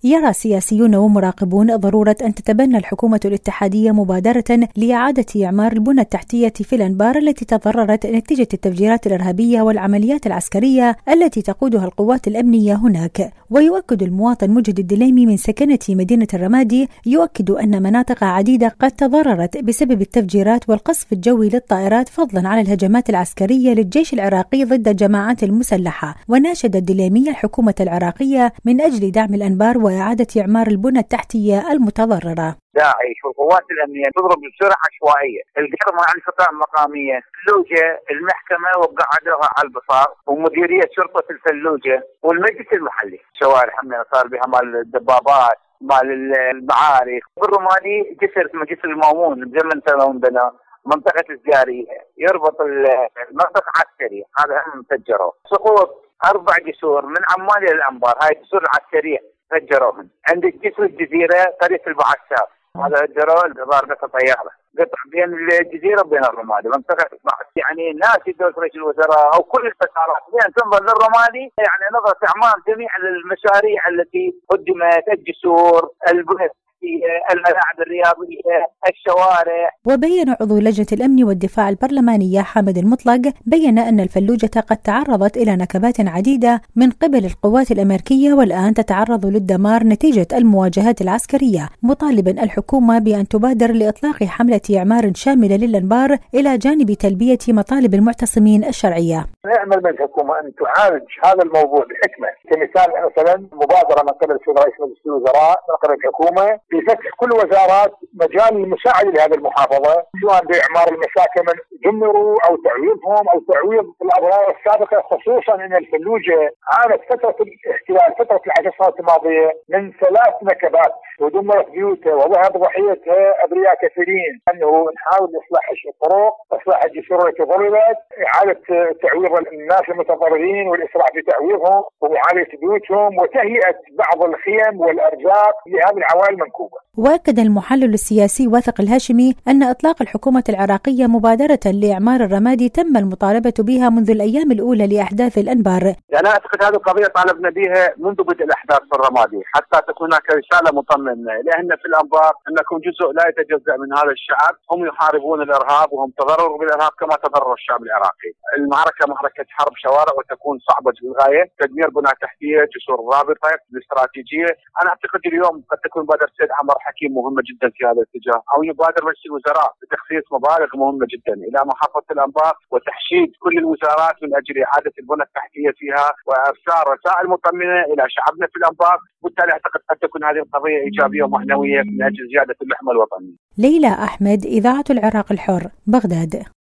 يرى سياسيون ومراقبون ضرورة أن تتبنى الحكومة الاتحادية مبادرة لإعادة إعمار البنى التحتية في الأنبار التي تضررت نتيجة التفجيرات الإرهابية والعمليات العسكرية التي تقودها القوات الأمنية هناك. ويؤكد المواطن مجد الدليمي من سكنة مدينة الرمادي يؤكد أن مناطق عديدة قد تضررت بسبب التفجيرات والقصف الجوي للطائرات، فضلا عن الهجمات العسكرية للجيش العراقي ضد الجماعات المسلحة. وناشد الدليمي الحكومة العراقية من أجل دعم الأنبار وإعادة إعمار البنى التحتية المتضررة. داعش والقوات الأمنية تضرب بسرعة عشوائية، القرمة عن القطاع المقامية، الفلوجة المحكمة وقعدوها على البصار ومديرية شرطة الفلوجة والمجلس المحلي. شوارع حملنا صار بها مال الدبابات مال المعارك. بالرمادي جسر المامون بزمن تلون بنا منطقة الزارية يربط المنطقة عسكرية، هذا هم فجروه. سقوط 4 جسور من عمان إلى الأنبار، هاي الجسور العسكرية فجروهن. عند جسر الجزيرة قرية البعثات هذا فجروه ضاربة طيارة قطع بين الجزيرة وبين الرمادي منطقة يعني ناس يدور رئيس الوزراء أو كل المسارات بين تنظر للرمادي يعني نظرة إعمار جميع المشاريع التي قدمت، الجسور، البنى، الملاعب الرياضية، الشوارع. وبين عضو لجنة الأمن والدفاع البرلمانية حامد المطلق بين أن الفلوجة قد تعرضت إلى نكبات عديدة من قبل القوات الأمريكية والآن تتعرض للدمار نتيجة المواجهات العسكرية، مطالبا الحكومة بأن تبادر لإطلاق حملة إعمار شاملة للأنبار إلى جانب تلبية مطالب المعتصمين الشرعية. نأمل من الحكومة أن تعالج هذا الموضوع بحكمة، كمثال مثلا مبادرة من قبل رئيس مجلس الوزراء من قبل الحكومة بفتح كل وزارات مجال المساعدة لهذه المحافظة، سواء بإعمار المساكن من جمروا أو تعويضهم أو تعويض الأضرار السابقة، خصوصا أن الفلوجة عانت فترة الاحتلال فترة ال10 سنوات الماضية من 3 نكبات ودمرت بيوتها وذهب ضحيتها أبرياء كثيرين. أنه نحاول إصلاح الطرق، إصلاح الجسور التي ضربت، إعادة تعويض الناس المتضررين والإسراع في تعويضهم ومعالجة بيوتهم وتهيئة بعض الخيم والأرزاق لهذه العوائل المنكوبة. وأكد المحلل السياسي واثق الهاشمي أن إطلاق الحكومة العراقية مبادرة لإعمار الرمادي تم المطالبة بها منذ الأيام الأولى لأحداث الأنبار. أنا أعتقد هذه القضية طالبنا بها منذ بدء الأحداث في الرمادي حتى تكون هناك رسالة مطمئنة لأن في الأنبار أنكم جزء لا يتجزأ من هذا الشعب، هم يحاربون الإرهاب وهم تضرروا بالإرهاب كما تضرر الشعب العراقي. المعركة معركة حرب شوارع وتكون صعبة للغاية، تدمير بنى تحتية، جسور رابطة، الاستراتيجية. أنا أعتقد اليوم قد تكون مبادرة السيد عمر حكيم مهمة جدا في هذا الاتجاه، أو يبادر رئيس الوزراء بتخصيص مبالغ مهمة جدا إلى محافظة الأنبار وتحشيد كل الوزارات من أجل إعادة البنى التحتية فيها وإرسال رسائل مطمئنة إلى شعبنا في الأنبار. بالتالي أعتقد قد تكون هذه القضية إيجابية ومعنوية من أجل زيادة اللحمة الوطنية. ليلى أحمد، إذاعة العراق الحر، بغداد.